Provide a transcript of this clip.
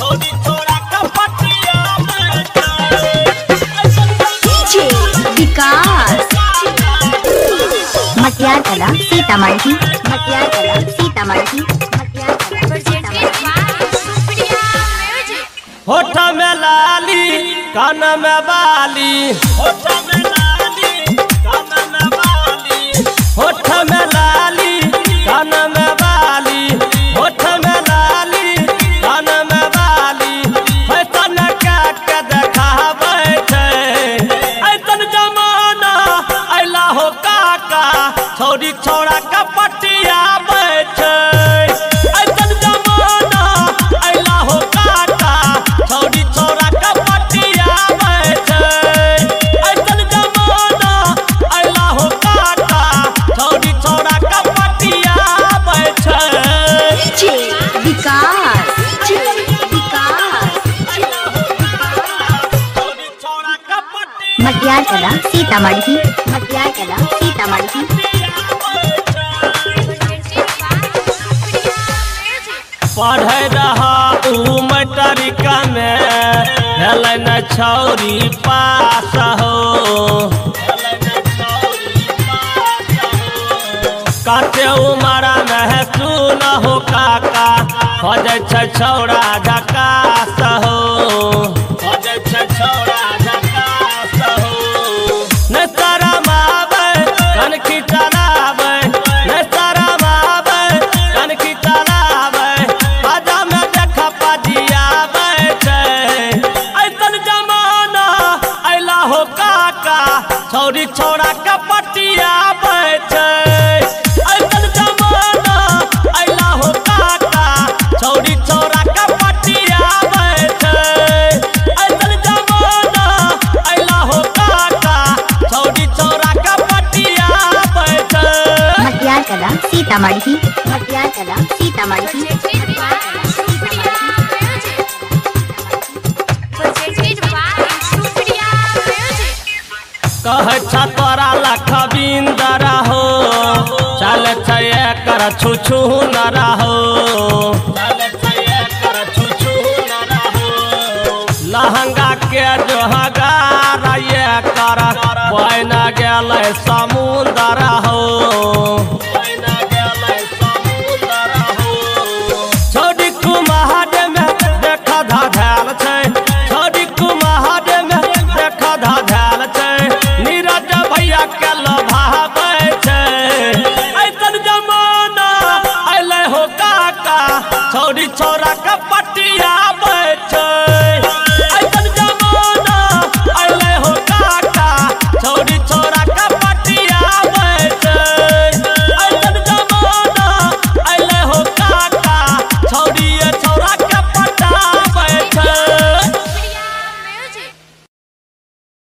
मटियार कला सीतामढ़ी मटियार कला सीतामढ़ी होठ में लाली कान में बाली होठ में लाली कान में बाली होठ में लाली कान में बाली होठ में लाली कान में बाली फैशन के देखाबै छै ऐसन जमाना अइला हो काका छौरी छौड़ा के पटियाबै छै ऐसन जमाना अइला हो काका छौरी छौड़ा के पटियाबै छै ऐसन जमाना अइला हो काका छौरी छौड़ा के पटियाबै छै विकास मटियार कला सीतामढ़ी मटियार कला सीतामढ़ी पढ़े रहा उ मैट्रिक में भेलै न छौरी पास हो काटे उमर में सुन हो काका हो जाइ छै छौड़ा झकास हो हो जाइ छै छौड़ा झकास हो नै शरम आबै कनखी चलाबै नै शरम आबै कनखी चलाबै बाजा में देख पजियाबै छै ऐसन जमाना अइला हो काका छौरी छौड़ा के पटियाबै छै ऐसन जमाना अइला हो काका छौरी छौड़ा के पटियाबै छै ऐसन जमाना अइला हो काका छौरी छौड़ा के पटियाबै छै मटियार कला सीतामढ़ी मटियार कला सीतामढ़ी कह तोरा लखबिंदर हो चल छै एकर छुछु न रहो लहंगा के जोहगार एकर बन गेलै समुंदर हो छौरी कुम्हार में देख धधैल छै छौरी कुम्हार में देख धधैल छै नीरज भैया के लोभाबै छै ऐसन जमाना अइलै हो काका छौरी छौड़ा के पटियाबै छै।